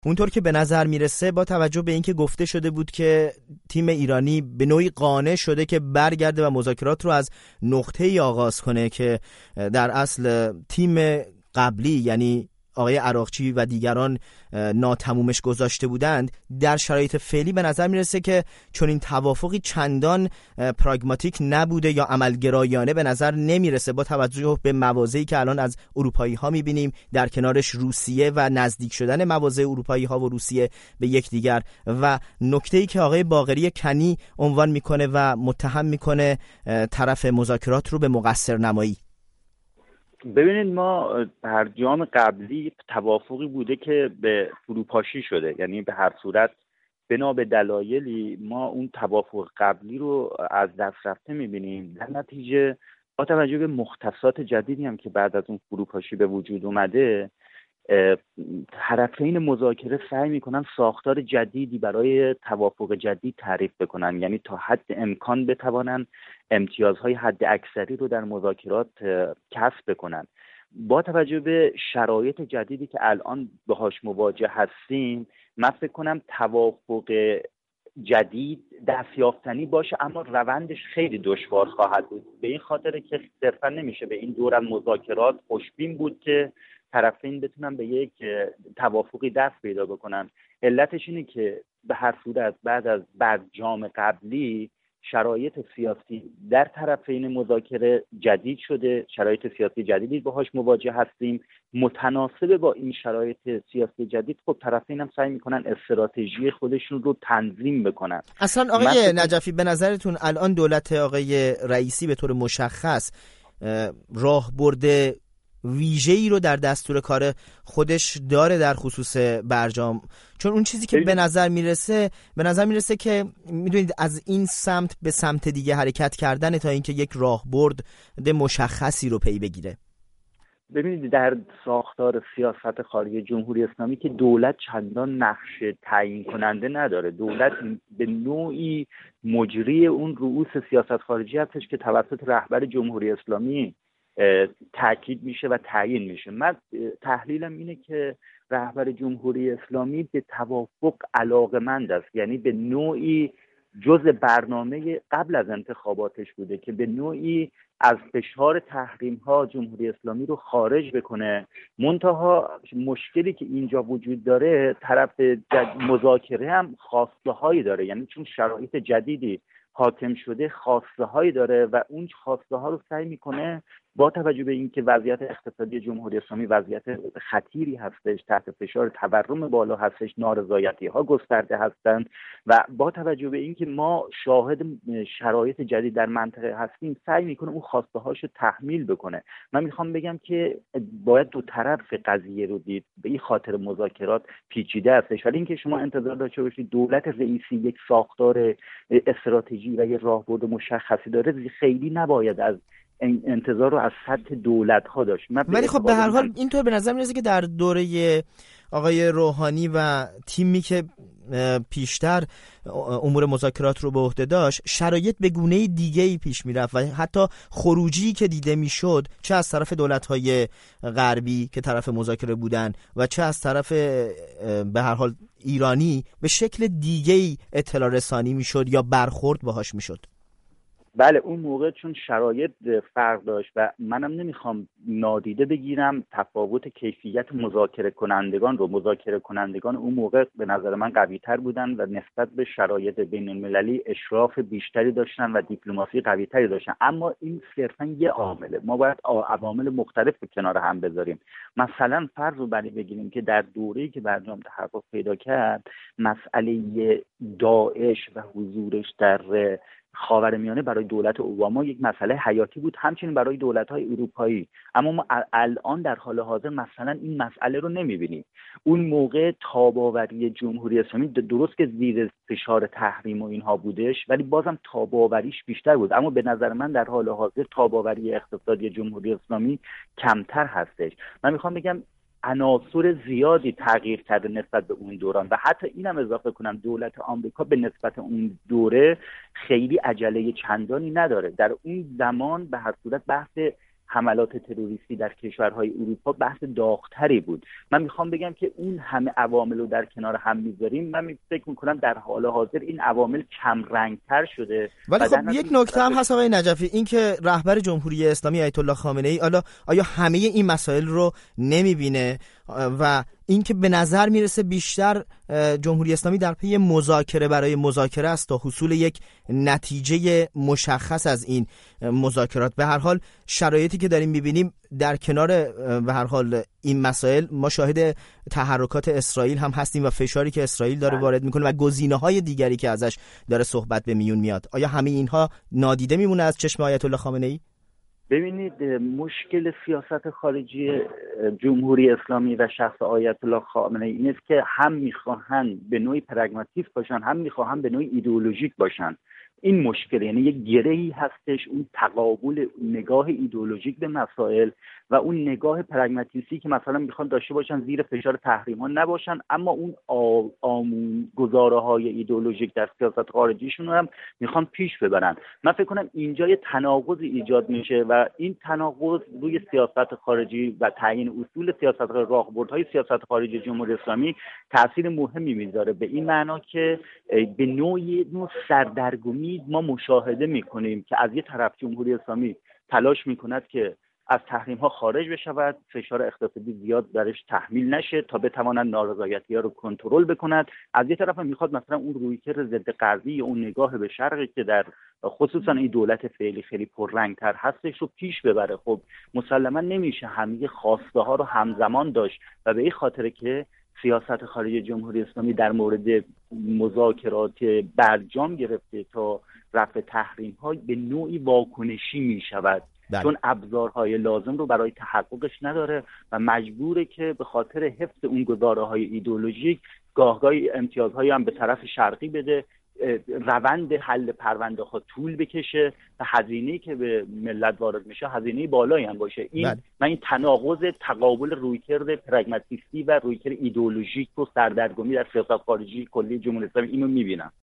اونطور که به نظر میرسه با توجه به اینکه گفته شده بود که تیم ایرانی به نوعی قانع شده که برگرده و مذاکرات رو از نقطه‌ای آغاز کنه که در اصل تیم قبلی یعنی آقای عراقچی و دیگران ناتمومش گذاشته بودند، در شرایط فعلی به نظر میرسه که چون این توافقی چندان پراگماتیک نبوده یا عملگرایانه به نظر نمیرسه، با توجه به مواضعی که الان از اروپایی ها میبینیم، در کنارش روسیه و نزدیک شدن مواضع اروپایی ها و روسیه به یکدیگر و نکته‌ای که آقای باقری کنی عنوان میکنه و متهم میکنه طرف مذاکرات رو به مقصر نمایی. ببینید، ما برجام قبلی توافقی بوده که به فروپاشی شده، یعنی به هر صورت بنا به دلایلی ما اون توافق قبلی رو از دست رفته می‌بینیم. در نتیجه با توجه به مختصات جدیدی هم که بعد از اون فروپاشی به وجود اومده، طرفین مذاکره سعی میکنن ساختار جدیدی برای توافق جدید تعریف بکنن، یعنی تا حد امکان بتوانن امتیازهای حد اکثری رو در مذاکرات کسب بکنن. با توجه به شرایط جدیدی که الان باهاش مواجه هستیم، من فکر کنم توافق جدید دستیافتنی باشه، اما روندش خیلی دشوار خواهد بود، به این خاطر که صرفا نمیشه به این دور مذاکرات خوشبین بود که طرفین بتونن به یک توافقی دست پیدا بکنن. علتش اینه که به هر صورت بعد از برجام قبلی شرایط سیاسی در طرفین مذاکره جدید شده، شرایط سیاسی جدیدی باهاش مواجه هستیم. متناسب با این شرایط سیاسی جدید خب طرفین هم سعی میکنن استراتژی خودشون رو تنظیم بکنن. اصلا آقای نجفی، به نظرتون الان دولت آقای رئیسی به طور مشخص راهبرد ویژه‌ای رو در دستور کار خودش داره در خصوص برجام؟ چون اون چیزی که به نظر میرسه که میدونید از این سمت به سمت دیگه حرکت کردن تا اینکه یک راهبرد مشخصی رو پی بگیره. ببینید، در ساختار سیاست خارجی جمهوری اسلامی که دولت چندان نقش تعیین کننده نداره. دولت به نوعی مجری اون رؤوس سیاست خارجی هستش که توسط رهبر جمهوری اسلامی تاکید میشه و تعیین میشه. من تحلیلم اینه که رهبر جمهوری اسلامی به توافق علاقه‌مند است، یعنی به نوعی جزء برنامه قبل از انتخاباتش بوده که به نوعی از فشار تحریم ها جمهوری اسلامی رو خارج بکنه. منتها مشکلی که اینجا وجود داره، طرف مذاکره هم خواسته هایی داره، یعنی چون شرایط جدیدی حاکم شده خواسته هایی داره و اون خواسته ها رو سعی میکنه با توجه به اینکه وضعیت اقتصادی جمهوری اسلامی وضعیت خطیری هستش، تحت فشار تورم بالا هستش، نارضایتی ها گسترده هستند و با توجه به اینکه ما شاهد شرایط جدید در منطقه هستیم، سعی میکنه اون خواسته هاشو تحمیل بکنه. من میخوام بگم که باید دو طرف قضیه رو دید، به این خاطر مذاکرات پیچیده هستش. ولی اینکه شما انتظار داشته باشید دولت رئیسی یک ساختار استراتژی و یک راهبرد مشخصی داره، خیلی نباید از انتظار رو از سطح دولت ها داشت. ولی خب به هر حال اینطور به نظر میرسه که در دوره آقای روحانی و تیمی که پیشتر امور مذاکرات رو به عهده داشت، شرایط به گونه دیگه‌ای پیش میرفت و حتی خروجی که دیده میشد، چه از طرف دولت‌های غربی که طرف مذاکره بودن و چه از طرف به هر حال ایرانی، به شکل دیگه‌ای اطلاع رسانی میشد یا برخورد باهاش میشد. بله، اون موقع چون شرایط فرق داشت و منم نمیخوام نادیده بگیرم تفاوت کیفیت مذاکره کنندگان اون موقع به نظر من قوی تر بودن و نسبت به شرایط بین المللی اشراف بیشتری داشتن و دیپلماسی قوی تری داشتن. اما این صرفا یه عامله، ما باید عوامل مختلف رو کنار هم بذاریم. مثلا فرض رو بگیریم که در دوره‌ای که برجام تحقق پیدا کرد، مسئله داعش و حضورش در خاورمیانه برای دولت اوباما یک مسئله حیاتی بود، همچنین برای دولت‌های اروپایی. اما ما الان در حال حاضر مثلا این مسئله رو نمی‌بینیم. اون موقع تاب‌آوری جمهوری اسلامی درست که زیر فشار تحریم و اینها بودش، ولی بازم تاب‌آوریش بیشتر بود. اما به نظر من در حال حاضر تاب‌آوری اقتصادی جمهوری اسلامی کمتر هستش. من میخوام بگم عناصر زیادی تغییر کرده نسبت به اون دوران و حتی اینم اضافه کنم دولت آمریکا به نسبت اون دوره خیلی عجله چندانی نداره. در اون زمان به هر صورت بحث حملات تروریستی در کشورهای اروپا بحث داغ‌تری بود. من میخوام بگم که اون همه عوامل رو در کنار هم میذاریم، من فکر میکنم در حال حاضر این عوامل کم رنگ‌تر شده. ولی خب یک نکته هم هست آقای نجفی، این که رهبر جمهوری اسلامی آیت الله خامنه‌ای آیا همه این مسائل رو نمیبینه و اینکه به نظر میرسه بیشتر جمهوری اسلامی در پی مذاکره برای مذاکره است تا حصول یک نتیجه مشخص از این مذاکرات. به هر حال شرایطی که داریم میبینیم در کنار به هر حال این مسائل ما شاهد تحرکات اسرائیل هم هستیم و فشاری که اسرائیل داره وارد میکنه و گزینه‌های دیگری که ازش داره صحبت به میون میاد. آیا همه اینها نادیده میمونه از چشم آیت الله خامنه‌ای؟ ببینید، مشکل سیاست خارجی جمهوری اسلامی و شخص آیت الله خامنه‌ای این است که هم میخواهند به نوعی پرگماتیست باشن، هم میخواهند به نوعی ایدئولوژیک باشن. این مشکل، یعنی یک گرهی هستش، اون تقابل نگاه ایدئولوژیک به مسائل و اون نگاه پرگماتیستی که مثلا میخوان داشته باشن زیر فشار تحریم‌ها نباشن، اما اون گزاره‌های ایدئولوژیک در سیاست خارجیشون هم میخوان پیش ببرن. من فکر کنم اینجا یه تناقض ایجاد میشه و این تناقض روی سیاست خارجی و تعیین اصول سیاست راهبردهای سیاست خارجی جمهوری اسلامی تاثیر مهمی میذاره، به این معنا که به نوع سردرگمی ما مشاهده میکنیم که از یه طرف جمهوری اسلامی تلاش میکند که از تحریم ها خارج بشود، فشار اقتصادی زیاد درش تحمیل نشه تا بتواند نارضایتی ها رو کنترل بکند. از یه طرف هم میخواد مثلا اون رویکرد ضد غربی یا اون نگاه به شرقی که در خصوصا این دولت فعلی خیلی پررنگتر هستش رو پیش ببره. خب مسلما نمیشه همه خواسته ها رو همزمان داشت و به این خاطر که سیاست خارجی جمهوری اسلامی در مورد مذاکرات برجام گرفته تا رفع تحریم ها به نوعی واکنشی می شود، چون ابزارهای لازم رو برای تحققش نداره و مجبوره که به خاطر حفظ اون گزاره‌های ایدئولوژیک گاهگاهی امتیازهایی هم به طرف شرقی بده، روند حل پرونده ها طول بکشه و هزینه‌ای که به ملت وارد میشه هزینه بالایی هم باشه. من این تناقض تقابل رویکرد پرگماتیستی و رویکرد ایدئولوژیک و سردرگمی در سیاست خارجی کلی جمهوری اسلامی اینو میبینم.